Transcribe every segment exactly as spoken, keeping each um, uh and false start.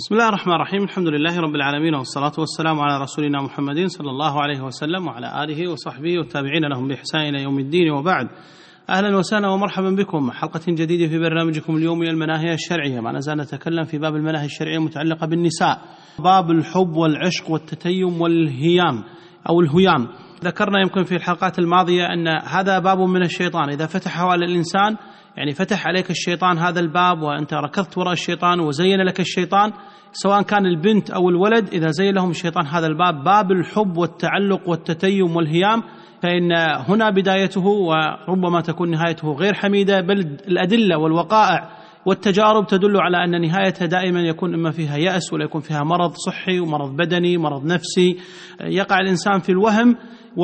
بسم الله الرحمن الرحيم. الحمد لله رب العالمين، والصلاة والسلام على رسولنا محمد صلى الله عليه وسلم وعلى آله وصحبه والتابعين لهم بإحسان إلى يوم الدين، وبعد. أهلا وسهلا ومرحبا بكم، حلقة جديدة في برنامجكم اليومي المناهي الشرعية. ما نزال نتكلم في باب المناهي الشرعية المتعلقة بالنساء، باب الحب والعشق والتتيم والهيام أو الهيام. ذكرنا يمكن في الحلقات الماضية أن هذا باب من الشيطان، إذا فتحه على الإنسان يعني فتح عليك الشيطان هذا الباب، وأنت ركضت وراء الشيطان وزين لك الشيطان، سواء كان البنت أو الولد، إذا زين لهم الشيطان هذا الباب، باب الحب والتعلق والتتيم والهيام، فإن هنا بدايته وربما تكون نهايته غير حميدة، بل الأدلة والوقائع والتجارب تدل على أن نهايتها دائما يكون إما فيها يأس، ولا يكون فيها مرض صحي ومرض بدني، مرض نفسي، يقع الإنسان في الوهم،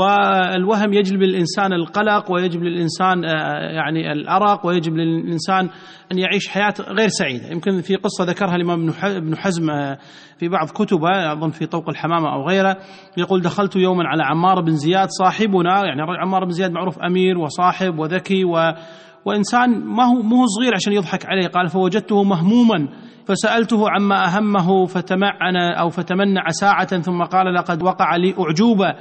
والوهم يجلب للإنسان القلق، ويجلب للإنسان يعني الأرق، ويجلب للإنسان أن يعيش حياة غير سعيدة. يمكن في قصة ذكرها الإمام ابن حزم في بعض كتبه، أظن في طوق الحمامة أو غيره، يقول: دخلت يوما على عمار بن زياد صاحبنا، يعني عمار بن زياد معروف أمير وصاحب وذكي و وإنسان ما هو مو صغير عشان يضحك عليه. قال: فوجدته مهموما فسألته عما أهمه فتمعن أو فتمنع ساعة، ثم قال: لقد وقع لي أعجوبة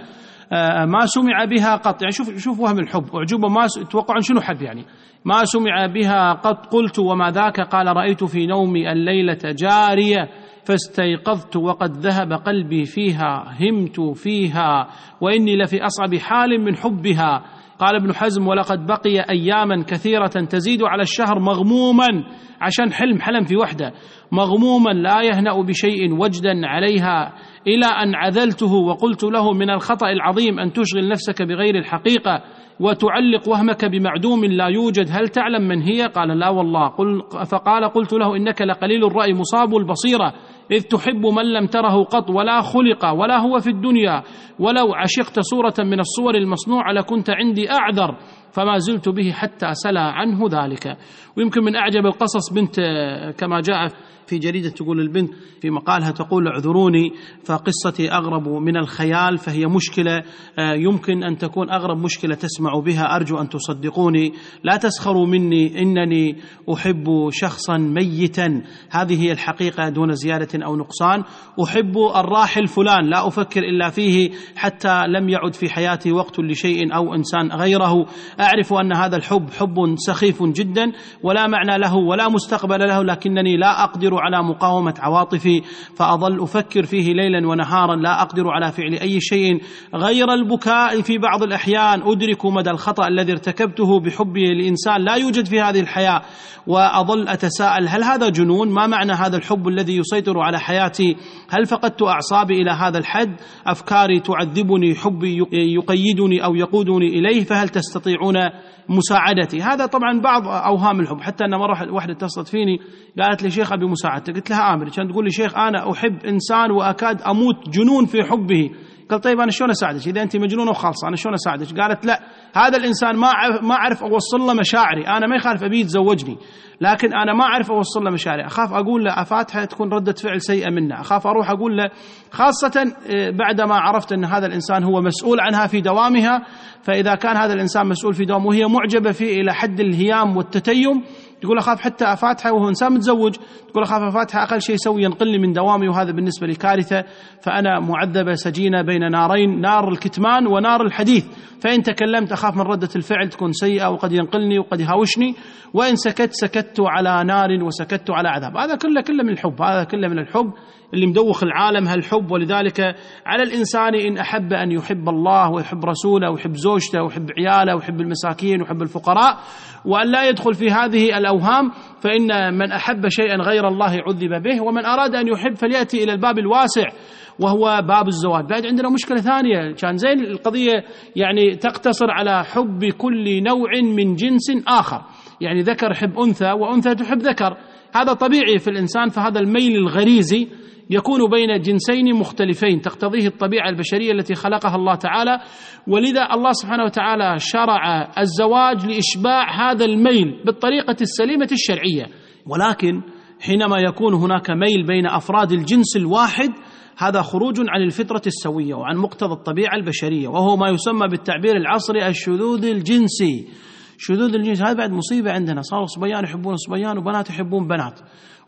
ما سمع بها قط. يعني شوف شوف وهم الحب، أعجوبة ما تتوقعون شنو حب، يعني ما سمع بها قط. قلت: وما ذاك؟ قال: رأيت في نومي الليلة جارية فاستيقظت وقد ذهب قلبي فيها، همت فيها وإني لفي أصعب حال من حبها. قال ابن حزم: ولقد بقي أياما كثيرة تزيد على الشهر مغموما، عشان حلم حلم في وحدة، مغموما لا يهنأ بشيء وجدا عليها، إلى أن عذلته وقلت له: من الخطأ العظيم أن تشغل نفسك بغير الحقيقة وتعلق وهمك بمعدوم لا يوجد، هل تعلم من هي؟ قال: لا والله. قل فقال: قلت له: إنك لقليل الرأي مصاب البصيرة، إذ تحب من لم تره قط ولا خلق ولا هو في الدنيا، ولو عشقت صورة من الصور المصنوعة لكنت عندي أعذر، فما زلت به حتى سلا عنه ذلك. ويمكن من أعجب القصص بنت، كما جاء في جريدة، تقول البنت في مقالها، تقول: اعذروني فقصتي أغرب من الخيال، فهي مشكلة يمكن أن تكون أغرب مشكلة تسمع بها، أرجو أن تصدقوني، لا تسخروا مني، إنني أحب شخصا ميتا، هذه هي الحقيقة دون زيادة أو نقصان. أحب الراحل فلان، لا أفكر إلا فيه حتى لم يعد في حياتي وقت لشيء أو إنسان غيره. أعرف أن هذا الحب حب سخيف جدا ولا معنى له ولا مستقبل له، لكنني لا أقدر على مقاومة عواطفي، فأظل أفكر فيه ليلا ونهارا، لا أقدر على فعل أي شيء غير البكاء في بعض الأحيان. أدرك مدى الخطأ الذي ارتكبته بحبي لإنسان لا يوجد في هذه الحياة، وأظل أتساءل: هل هذا جنون؟ ما معنى هذا الحب الذي يسيطر على حياتي؟ هل فقدت أعصابي إلى هذا الحد؟ أفكاري تعذبني، حبي يقيدني أو يقودني إليه، فهل تستطيعون مساعدتي؟ هذا طبعا بعض أوهام الحب. حتى أن مرة واحدة اتصلت فيني قالت لي: شيخ أبي مساعدتك. قلت لها: آمر. كانت تقول لي: شيخ أنا أحب إنسان وأكاد أموت جنون في حبه. قلت: طيب أنا شلون أساعدك إذا أنت مجنونة وخالصة؟ أنا شلون أساعدك؟ قالت: لا، هذا الإنسان ما ما أعرف أوصل له مشاعري، أنا ما يخالف أبي يتزوجني، لكن أنا ما أعرف أوصل له مشاعري، أخاف أقول له أفاتها تكون ردة فعل سيئة منه، أخاف أروح أقول له، خاصة بعدما عرفت أن هذا الإنسان هو مسؤول عنها في دوامها. فإذا كان هذا الإنسان مسؤول في دوامه وهي معجبة فيه إلى حد الهيام والتتيم، تقول أخاف حتى أفاتها وهو إنسان متزوج، تقول أخاف أفاتها أقل شيء يسوي ينقلني من دوامي، وهذا بالنسبة لي كارثة. فأنا معذبة سجينة بين نارين، نار الكتمان ونار الحديث، فإن تكلمت أخاف من ردة الفعل تكون سيئة وقد ينقلني وقد يهاوشني، وإن سكت سكت على نار وسكت على عذاب. هذا كله كله من الحب، هذا كله من الحب اللي مدوخ العالم هالحب. ولذلك على الإنسان إن أحب أن يحب الله ويحب رسوله ويحب زوجته ويحب عياله ويحب المساكين ويحب الفقراء، وأن لا يدخل في هذه الأوهام، فإن من أحب شيئا غير الله عذب به، ومن أراد أن يحب فليأتي إلى الباب الواسع وهو باب الزواج. بعد عندنا مشكلة ثانية، كان زين القضية يعني تقتصر على حب كل نوع من جنس آخر، يعني ذكر يحب أنثى وأنثى تحب ذكر، هذا طبيعي في الإنسان، فهذا الميل الغريزي يكون بين جنسين مختلفين تقتضيه الطبيعة البشرية التي خلقها الله تعالى. ولذا الله سبحانه وتعالى شرع الزواج لإشباع هذا الميل بالطريقة السليمة الشرعية. ولكن حينما يكون هناك ميل بين أفراد الجنس الواحد، هذا خروج عن الفطرة السوية وعن مقتضى الطبيعة البشرية، وهو ما يسمى بالتعبير العصري الشذوذ الجنسي. شذوذ الجنس هذا بعد مصيبة عندنا، صاروا صبيان يحبون صبيان وبنات يحبون بنات،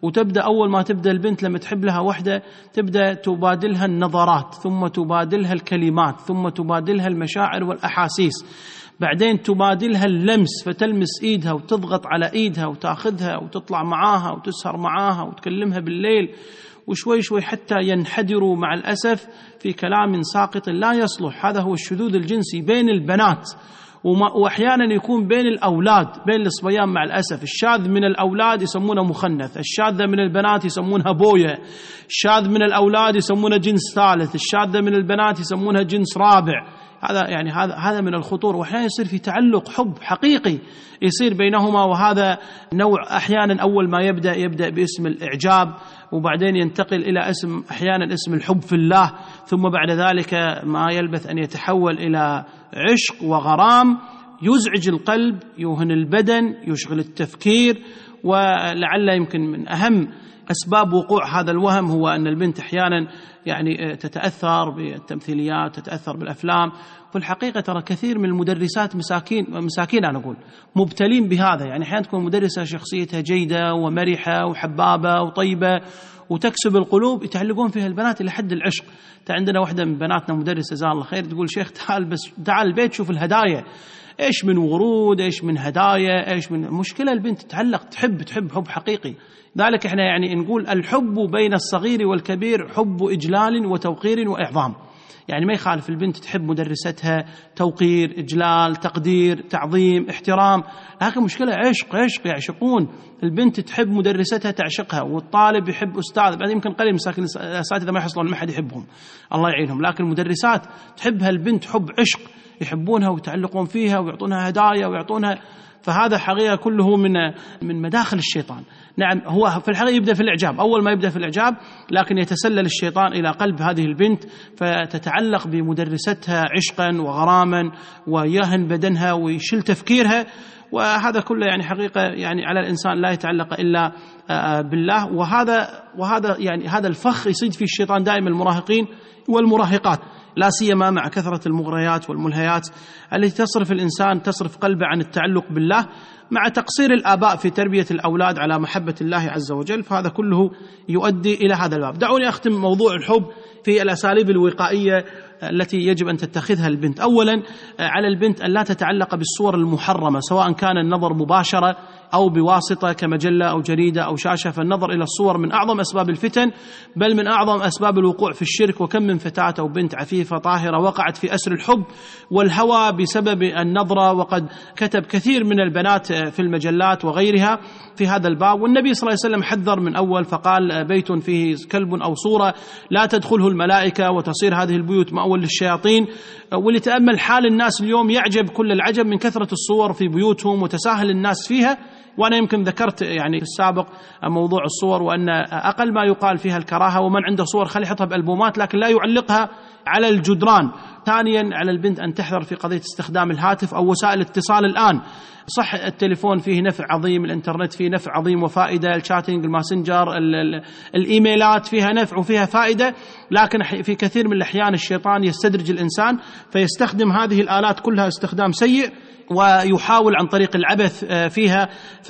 وتبدأ أول ما تبدأ البنت لما تحب لها وحدة تبدأ تبادلها النظرات، ثم تبادلها الكلمات، ثم تبادلها المشاعر والأحاسيس، بعدين تبادلها اللمس، فتلمس إيدها وتضغط على إيدها وتأخذها وتطلع معاها وتسهر معاها وتكلمها بالليل، وشوي شوي حتى ينحدروا مع الأسف في كلام ساقط لا يصلح. هذا هو الشذوذ الجنسي بين البنات، وأحيانا يكون بين الأولاد، بين الصبيان مع الأسف. الشاذ من الأولاد يسمونه مخنث، الشاذة من البنات يسمونها بوية، الشاذ من الأولاد يسمونه جنس ثالث، الشاذة من البنات يسمونها جنس رابع. هذا يعني هذا هذا من الخطور، وأحيانا يصير في تعلق حب حقيقي يصير بينهما، وهذا نوع أحيانا أول ما يبدأ يبدأ باسم الإعجاب، وبعدين ينتقل إلى اسم أحيانا اسم الحب في الله، ثم بعد ذلك ما يلبث أن يتحول إلى عشق وغرام يزعج القلب، يوهن البدن، يشغل التفكير. ولعل يمكن من أهم أسباب وقوع هذا الوهم هو أن البنت أحيانا يعني تتأثر بالتمثيليات، تتأثر بالأفلام. في الحقيقة ترى كثير من المدرسات مساكين مساكين أنا أقول مبتلين بهذا، يعني أحيانا تكون مدرسة شخصيتها جيدة ومرحة وحبابة وطيبة وتكسب القلوب، يتعلقون فيها البنات إلى حد العشق. عندنا واحدة من بناتنا مدرسة جزاها الله خير تقول شيخ تعال بس تعال البيت شوف الهدايا، إيش من ورود، إيش من هدايا، إيش من مشكلة. البنت تتعلق، تحب تحب حب حقيقي. ذلك إحنا يعني نقول الحب بين الصغير والكبير حب إجلال وتوقير وإعظام، يعني ما يخالف البنت تحب مدرستها توقير، إجلال، تقدير، تعظيم، احترام، لكن مشكلة عشق، عشق يعشقون. البنت تحب مدرستها تعشقها، والطالب يحب أستاذ. بعد يمكن قليل مساكين الأساتذة ما يحصلون ما حد يحبهم الله يعينهم، لكن المدرسات تحبها البنت حب عشق، يحبونها ويتعلقون فيها ويعطونها هدايا ويعطونها. فهذا حقيقة كله من من مداخل الشيطان. نعم هو في الحقيقة يبدأ في الإعجاب، أول ما يبدأ في الإعجاب، لكن يتسلل الشيطان إلى قلب هذه البنت فتتعلق بمدرستها عشقا وغراما، ويهن بدنها ويشل تفكيرها. وهذا كله يعني حقيقة يعني على الإنسان لا يتعلق إلا بالله. وهذا وهذا يعني هذا الفخ يصيد فيه الشيطان دائما المراهقين والمراهقات، لا سيما مع كثرة المغريات والملهيات التي تصرف الإنسان تصرف قلبه عن التعلق بالله، مع تقصير الآباء في تربية الأولاد على محبة الله عز وجل. فهذا كله يؤدي إلى هذا الباب. دعوني أختم موضوع الحب في الأساليب الوقائية التي يجب أن تتخذها البنت. أولا على البنت أن لا تتعلق بالصور المحرمة، سواء كان النظر مباشرة أو بواسطة كمجلة أو جريدة أو شاشة. فالنظر إلى الصور من أعظم أسباب الفتن، بل من أعظم أسباب الوقوع في الشرك. وكم من فتاة أو بنت عفيفة طاهرة وقعت في أسر الحب والهوى بسبب النظرة، وقد كتب كثير من البنات في المجلات وغيرها في هذا الباب. والنبي صلى الله عليه وسلم حذر من أول فقال بيت فيه كلب أو صورة لا تدخله الملائكة وتصير هذه البيوت مأوى للشياطين. ولتأمل حال الناس اليوم يعجب كل العجب من كثرة الصور في بيوتهم وتساهل الناس فيها. وأنا يمكن ذكرت يعني في السابق موضوع الصور، وأن أقل ما يقال فيها الكراهة، ومن عنده صور خلي يحطها بألبومات لكن لا يعلقها على الجدران. ثانيا على البنت أن تحذر في قضية استخدام الهاتف أو وسائل الاتصال. الآن صح التليفون فيه نفع عظيم، الانترنت فيه نفع عظيم وفائدة، الشاتنج، الماسنجر، ال ال الإيميلات فيها نفع وفيها فائدة، لكن في كثير من الأحيان الشيطان يستدرج الإنسان فيستخدم هذه الآلات كلها استخدام سيء، ويحاول عن طريق العبث فيها.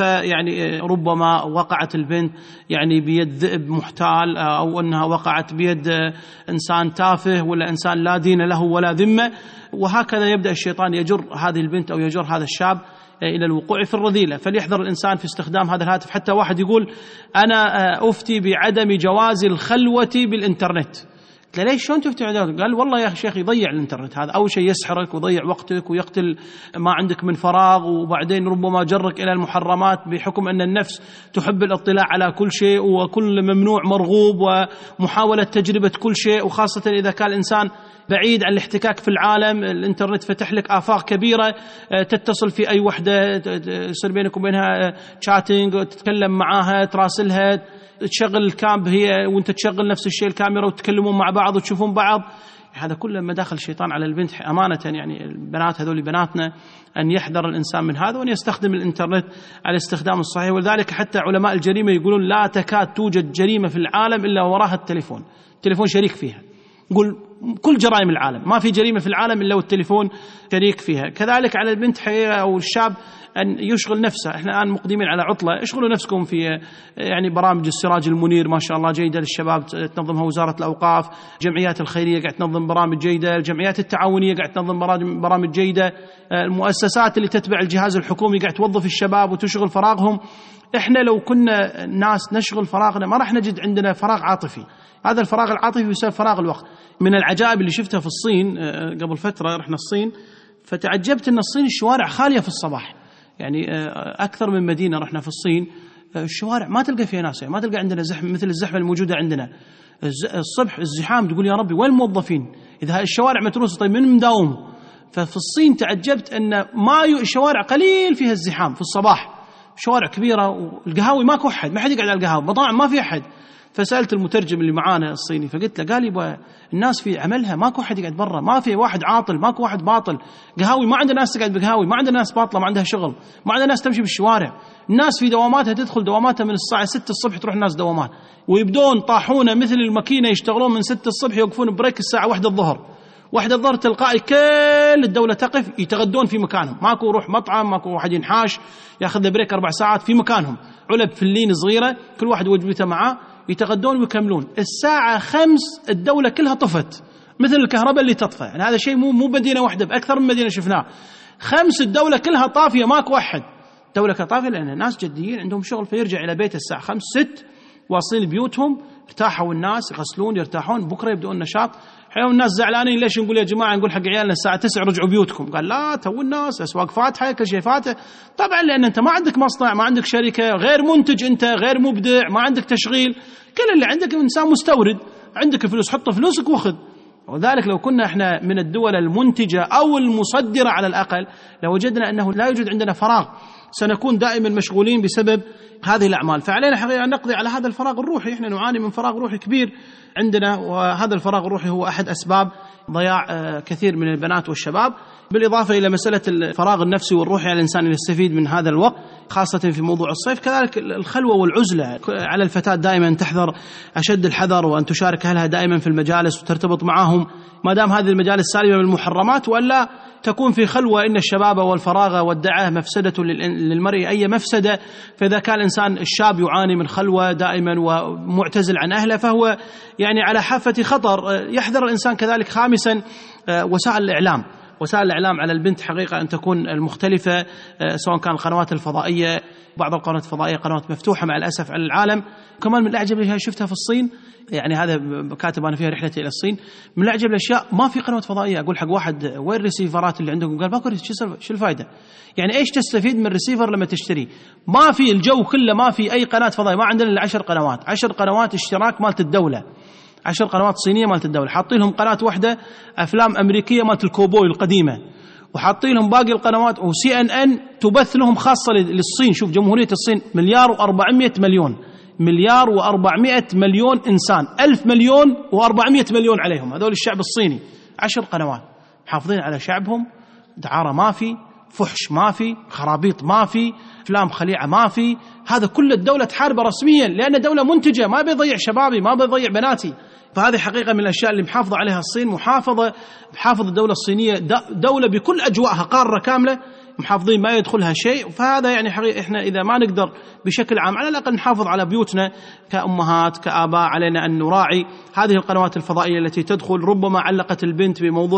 فيعني ربما وقعت البنت يعني بيد ذئب محتال، أو أنها وقعت بيد إنسان تافه ولا إنسان لا دين له ولا ذمة. وهكذا يبدأ الشيطان يجر هذه البنت أو يجر هذا الشاب إلى الوقوع في الرذيلة. فليحذر الإنسان في استخدام هذا الهاتف. حتى واحد يقول أنا أفتي بعدم جواز الخلوة بالإنترنت. ليش شلون تفتي عداوتك؟ قال والله يا شيخ يضيع الانترنت هذا، أول شيء يسحرك ويضيع وقتك ويقتل ما عندك من فراغ، وبعدين ربما جرك إلى المحرمات بحكم أن النفس تحب الاطلاع على كل شيء، وكل ممنوع مرغوب، ومحاولة تجربة كل شيء. وخاصة إذا كان الإنسان بعيد عن الاحتكاك في العالم، الانترنت فتح لك آفاق كبيرة، تتصل في أي وحدة، يصير بينك وبينها شاتينج، تتكلم معاها، تراسلها، تشغل الكامب هي وانت تشغل نفس الشيء الكاميرا، وتتكلمون مع بعض وتشوفون بعض. هذا كله مداخل الشيطان على البنت. أمانة يعني البنات هذول بناتنا أن يحذر الإنسان من هذا، وأن يستخدم الإنترنت على الاستخدام الصحيح. ولذلك حتى علماء الجريمة يقولون لا تكاد توجد جريمة في العالم إلا وراها التليفون، التليفون شريك فيها. قل كل جرائم العالم، ما في جريمة في العالم إلا والتليفون شريك فيها. كذلك على البنت حقيقة أو الشاب أن يشغل نفسه. إحنا الآن مقدمين على عطلة، اشغلوا نفسكم في يعني برامج السراج المنير ما شاء الله جيدة للشباب تنظمها وزارة الأوقاف، جمعيات الخيرية قاعد تنظم برامج جيدة، الجمعيات التعاونية قاعد تنظم برامج جيدة، المؤسسات اللي تتبع الجهاز الحكومي قاعد توظف الشباب وتشغل فراغهم. إحنا لو كنا ناس نشغل فراغنا ما راح نجد عندنا فراغ عاطفي، هذا الفراغ العاطفي بسبب فراغ الوقت. من العجائب اللي شفتها في الصين قبل فترة رحنا الصين، فتعجبت أن الصين الشوارع خالية في الصباح، يعني أكثر من مدينة رحنا في الصين الشوارع ما تلقى فيها ناس، يعني ما تلقى عندنا زحمة مثل الزحمة الموجودة عندنا الصبح. الزحام تقول يا ربي وين الموظفين إذا الشوارع متروسة، طيب من مداوم؟ ففي الصين تعجبت أن ما الشوارع قليل فيها الزحام في الصباح، شوارع كبيرة والقهاوي ماكو أحد، ما حد يقعد على القهاوي، مطاعم ما في أحد. فسألت المترجم اللي معانا الصيني فقلت له، قال لي الناس في عملها ماكو أحد يقعد برا، ما في واحد عاطل، ماكو واحد باطل، قهاوي ما عندنا ناس تقعد بقهاوي، ما عندنا ناس باطلة ما عندها شغل، ما عندنا ناس تمشي بالشوارع، الناس في دواماتها تدخل دواماتها من الساعة ستة الصبح تروح الناس دوامات، ويبدون طاحونة مثل الماكينة يشتغلون من ستة الصبح يوقفون بريك الساعة واحدة الظهر، واحدة الظهر تلقائي كل الدولة تقف يتغدون في مكانهم، ماكو روح مطعم، ماكو واحد ينحاش ياخذ بريك أربع ساعات في مكانهم، علب فلين صغيرة كل واحد وجبته معاه يتغدون ويكملون. الساعة خمس الدولة كلها طفت مثل الكهرباء اللي تطفى، يعني هذا شيء مو مو مدينة واحدة، بأكثر من مدينة شفناه، خمس الدولة كلها طافية ماكو أحد، دولة طافية لأن الناس جديين عندهم شغل، فيرجع إلى بيت الساعة خمس ست واصلين بيوتهم، ارتاحوا الناس يغسلون يرتاحون، بكرة يبدؤون النشاط. حيوم الناس زعلانين ليش نقول يا جماعة نقول حق عيالنا الساعة تسعة رجعوا بيوتكم، قال لا تو الناس أسواق فاتحة كل شيء فاتح، طبعا لأن أنت ما عندك مصنع ما عندك شركة غير منتج، أنت غير مبدع ما عندك تشغيل، كل اللي عندك إنسان مستورد، عندك فلوس حط فلوسك وخذ. وذلك لو كنا احنا من الدول المنتجة أو المصدرة على الأقل لوجدنا أنه لا يوجد عندنا فراغ، سنكون دائما مشغولين بسبب هذه الأعمال. فعلينا حقيقة أن نقضي على هذا الفراغ الروحي، احنا نعاني من فراغ روحي كبير عندنا، وهذا الفراغ الروحي هو أحد أسباب ضياع كثير من البنات والشباب، بالإضافة إلى مسألة الفراغ النفسي والروحي على الإنسان يستفيد من هذا الوقت خاصة في موضوع الصيف. كذلك الخلوة والعزلة على الفتاة دائما أن تحذر أشد الحذر، وأن تشارك أهلها دائما في المجالس وترتبط معهم ما دام هذه المجالس سالمة من المحرمات، وألا تكون في خلوة. إن الشباب والفراغ والدعاء مفسدة للمرء أي مفسدة، فإذا كان الإنسان الشاب يعاني من خلوة دائما ومعتزل عن أهله فهو يعني على حافة خطر. يحذر الإنسان كذلك خامسا وسائل الإعلام، وسائل الإعلام على البنت حقيقة أن تكون المختلفة، سواء كان القنوات الفضائية، بعض القنوات الفضائية قنوات مفتوحة مع الأسف على العالم. كمان من الأعجب اللي شفتها في الصين، يعني هذا كاتب أنا فيها رحلتي إلى الصين، من الأعجب الأشياء ما في قنوات فضائية. أقول حق واحد وين الريسيفرات اللي عندكم؟ قال باكو، شو الفائدة؟ يعني إيش تستفيد من الريسيفر لما تشتري؟ ما في الجو كله ما في أي قناة فضائية، ما عندنا إلا عشر قنوات، عشر قنوات اشتراك مالت الدولة، عشر قنوات صينية مالت الدولة، حاطين لهم قناة واحدة أفلام أمريكية مالت الكوبوي القديمة، وحاطين لهم باقي القنوات، وسي ان ان تبث لهم خاصة للصين. شوف جمهورية الصين مليار وأربعمائة مليون، مليار وأربعمائة مليون إنسان، ألف مليون وأربعمائة مليون عليهم، هذول الشعب الصيني، عشر قنوات محافظين على شعبهم، دعارة ما في، فحش ما في، خرابيط ما في، أفلام خليعة ما في، هذا كل الدولة تحاربه رسميا لأن دولة منتجة، ما بيضيع شبابي ما بيضيع بناتي. فهذه حقيقة من الأشياء اللي محافظة عليها الصين، محافظة محافظة الدولة الصينية دولة بكل أجواءها، قارة كاملة محافظين ما يدخلها شيء. فهذا يعني حقيقة إحنا إذا ما نقدر بشكل عام على الأقل نحافظ على بيوتنا كأمهات كآباء، علينا أن نراعي هذه القنوات الفضائية التي تدخل. ربما علقت البنت بموضوع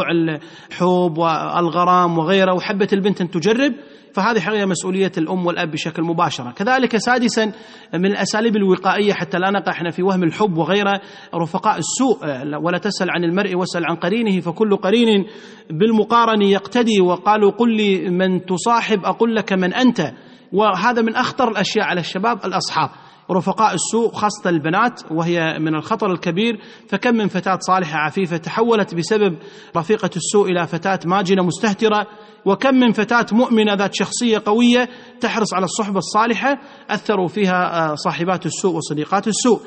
الحب والغرام وغيره وحبت البنت أن تجرب، فهذه حقيقة مسؤولية الأم والأب بشكل مباشرة. كذلك سادسا من الأساليب الوقائية حتى لا نقع احنا في وهم الحب وغيره، رفقاء السوء. ولا تسأل عن المرء واسأل عن قرينه، فكل قرين بالمقارن يقتدي، وقالوا قل لي من تصاحب أقول لك من أنت. وهذا من أخطر الأشياء على الشباب الأصحاب، رفقاء السوء خاصة البنات، وهي من الخطر الكبير. فكم من فتاة صالحة عفيفة تحولت بسبب رفيقة السوء إلى فتاة ماجنة مستهترة، وكم من فتاة مؤمنة ذات شخصية قوية تحرص على الصحبة الصالحة أثروا فيها صاحبات السوء وصديقات السوء.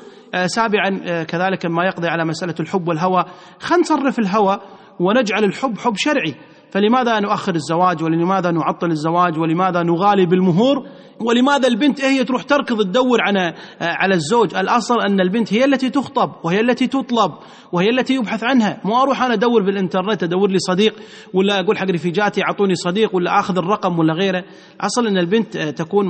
سابعا كذلك ما يقضي على مسألة الحب والهوى، خلينا نصرف الهوى ونجعل الحب حب شرعي. فلماذا نؤخر الزواج، ولماذا نعطل الزواج، ولماذا نغالي بالمهور ولماذا البنت هي تروح تركض تدور على على الزوج؟ الأصل أن البنت هي التي تخطب وهي التي تطلب وهي التي يبحث عنها، مو أروح أنا أدور بالإنترنت أدور لي صديق ولا أقول حق رفيجاتي أعطوني صديق ولا أخذ الرقم ولا غيره. الأصل أن البنت تكون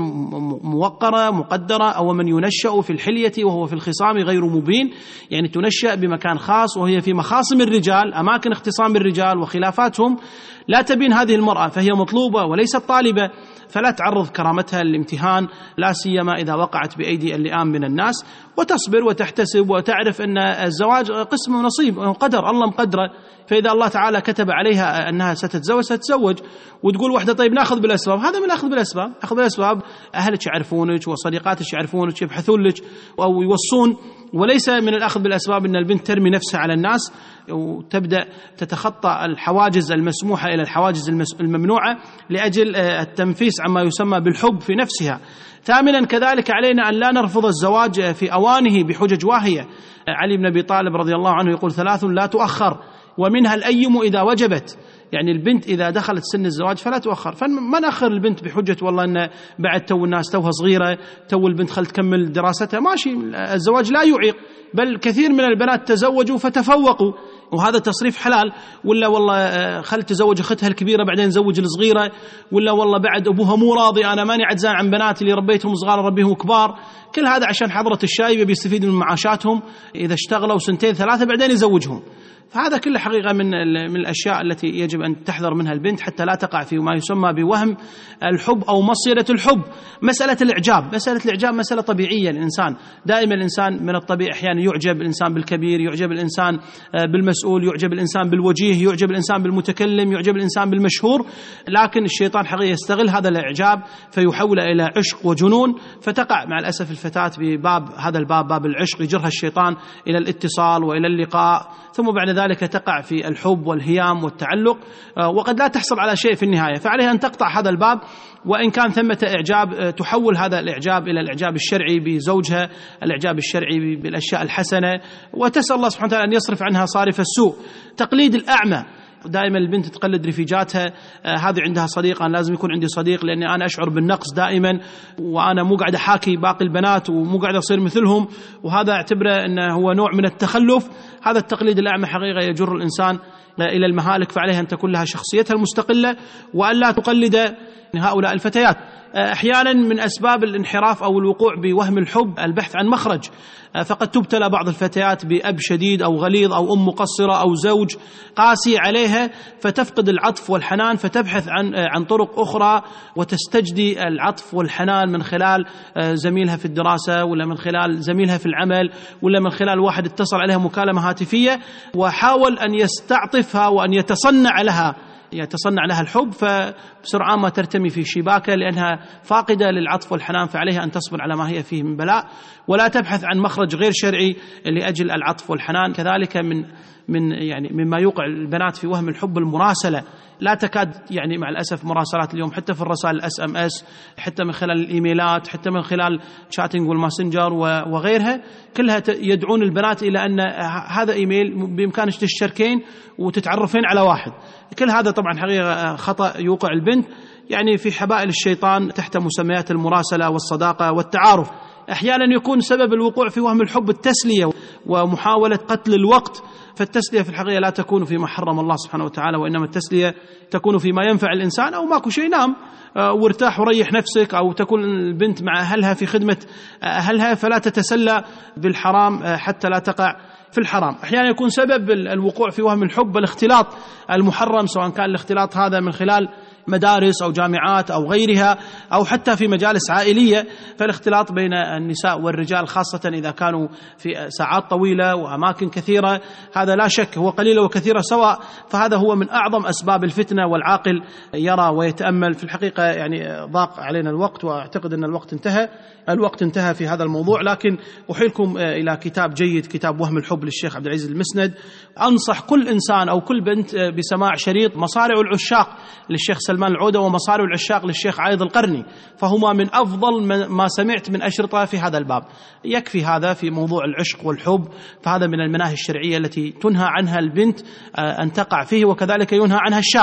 موقرة مقدرة، أو من ينشأ في الحلية وهو في الخصام غير مبين، يعني تنشأ بمكان خاص وهي في مخاصم الرجال، أماكن اختصام الرجال وخلافاتهم، لا تبين هذه المرأة، فهي مطلوبة وليست طالبة، فلا تعرض كرامتها للامتهان، لا سيما إذا وقعت بأيدي اللئام من الناس، وتصبر وتحتسب وتعرف أن الزواج قسم ونصيب وقدر الله مقدره. فإذا الله تعالى كتب عليها أنها ستتزوج ستتزوج. وتقول واحدة طيب نأخذ بالأسباب، هذا من أخذ بالأسباب، أخذ بالأسباب أهلك يعرفونك وصديقاتك يعرفونك يبحثون لك أو يوصون، وليس من الأخذ بالأسباب أن البنت ترمي نفسها على الناس وتبدأ تتخطى الحواجز المسموحة إلى الحواجز الممنوعة لأجل التنفيس عما يسمى بالحب في نفسها. ثامنا كذلك علينا أن لا نرفض الزواج في أوانه بحجج واهية. علي بن أبي طالب رضي الله عنه يقول ثلاث لا تؤخر، ومنها الأيم إذا وجبت، يعني البنت إذا دخلت سن الزواج فلا تؤخر. فما نأخر البنت بحجة والله أن بعد تو الناس توها صغيرة، تو البنت خل تكمل دراستها، ماشي، الزواج لا يعيق، بل كثير من البنات تزوجوا فتفوقوا وهذا تصريف حلال. ولا والله خل تزوج أختها الكبيرة بعدين زوج الصغيرة، ولا والله بعد أبوها مو راضي أنا ماني عجزان عن بناتي اللي ربيتهم صغار ربيهم كبار، كل هذا عشان حضرة الشايبة بيستفيد من معاشاتهم إذا اشتغلوا سنتين ثلاثة بعدين يزوجهم. فهذا كله حقيقة من من الأشياء التي يجب أن تحذر منها البنت حتى لا تقع في ما يسمى بوهم الحب أو مصيدة الحب. مسألة الإعجاب، مسألة الإعجاب مسألة طبيعية للإنسان، دائما الإنسان من الطبيعي أحيانا يعجب الإنسان بالكبير، يعجب الإنسان بالمسؤول، يعجب الإنسان بالوجيه، يعجب الإنسان بالمتكلم، يعجب الإنسان بالمشهور، لكن الشيطان حقيقة يستغل هذا الإعجاب فيحوله إلى عشق وجنون، فتقع مع الأسف الفتاة بباب هذا الباب، باب العشق، يجرها الشيطان إلى الاتصال وإلى اللقاء، ثم بعد ذلك تقع في الحب والهيام والتعلق، وقد لا تحصل على شيء في النهاية. فعليها أن تقطع هذا الباب، وإن كان ثمة إعجاب تحول هذا الإعجاب إلى الإعجاب الشرعي بزوجها، الإعجاب الشرعي بالأشياء الحسنة، وتسأل الله سبحانه وتعالى أن يصرف عنها صارف السوء. تقليد الأعمى، دائما البنت تقلد رفيجاتها، آه هذه عندها صديق أنا لازم يكون عندي صديق لأني أنا أشعر بالنقص دائما، وأنا مو قاعد أحاكي باقي البنات ومو قاعد أصير مثلهم، وهذا اعتبره أنه هو نوع من التخلف. هذا التقليد الأعمى حقيقة يجر الإنسان إلى المهالك، فعليها أن تكون لها شخصيتها المستقلة وأن لا تقلد هؤلاء الفتيات. أحيانا من أسباب الانحراف أو الوقوع بوهم الحب البحث عن مخرج، فقد تبتلى بعض الفتيات بأب شديد أو غليظ أو أم مقصرة أو زوج قاسي عليها، فتفقد العطف والحنان، فتبحث عن عن طرق أخرى وتستجدي العطف والحنان من خلال زميلها في الدراسة، ولا من خلال زميلها في العمل، ولا من خلال واحد اتصل عليها مكالمة هاتفية وحاول أن يستعطفها وأن يتصنع لها يتصنع لها الحب، فبسرعة ما ترتمي في شباكة لأنها فاقدة للعطف والحنان. فعليها أن تصبر على ما هي فيه من بلاء، ولا تبحث عن مخرج غير شرعي لأجل العطف والحنان. كذلك من من يعني مما يوقع البنات في وهم الحب المراسلة، لا تكاد يعني مع الأسف مراسلات اليوم حتى في الرسائل الاس ام اس، حتى من خلال الإيميلات، حتى من خلال شاتنج والماسنجر وغيرها، كلها يدعون البنات إلى أن هذا إيميل بإمكانك تشتركين وتتعرفين على واحد. كل هذا طبعا حقيقة خطأ يوقع البنت يعني في حبائل الشيطان تحت مسميات المراسلة والصداقة والتعارف. أحيانا يكون سبب الوقوع في وهم الحب التسلية ومحاولة قتل الوقت، فالتسلية في الحقيقة لا تكون فيما حرم الله سبحانه وتعالى، وإنما التسلية تكون فيما ينفع الإنسان، أو ماكو شيء نام وارتاح وريح نفسك، أو تكون البنت مع أهلها في خدمة أهلها، فلا تتسلى بالحرام حتى لا تقع في الحرام. أحيانا يكون سبب الوقوع في وهم الحب الاختلاط المحرم، سواء كان الاختلاط هذا من خلال مدارس أو جامعات أو غيرها، أو حتى في مجالس عائلية، فالاختلاط بين النساء والرجال خاصة إذا كانوا في ساعات طويلة وأماكن كثيرة، هذا لا شك هو قليلة وكثيرة سواء، فهذا هو من أعظم أسباب الفتنة، والعاقل يرى ويتأمل. في الحقيقة يعني ضاق علينا الوقت، وأعتقد أن الوقت انتهى الوقت انتهى في هذا الموضوع، لكن أحيلكم إلى كتاب جيد، كتاب وهم الحب للشيخ عبد العزيز المسند. أنصح كل إنسان أو كل بنت بسماع شريط مصارع العشاق للشيخ سلمان العودة ومصارع العشاق للشيخ عايض القرني، فهما من أفضل ما سمعت من أشرطة في هذا الباب. يكفي هذا في موضوع العشق والحب، فهذا من المناهج الشرعية التي تنهى عنها البنت أن تقع فيه، وكذلك ينهى عنها الشاب.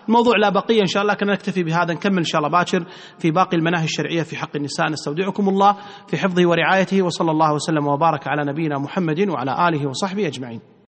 الموضوع لا بقية إن شاء الله، كنا نكتفي بهذا، نكمل إن شاء الله باكر في باقي المناهي الشرعية في حق النساء. نستودعكم الله في حفظه ورعايته، وصلى الله وسلم وبارك على نبينا محمد وعلى آله وصحبه أجمعين.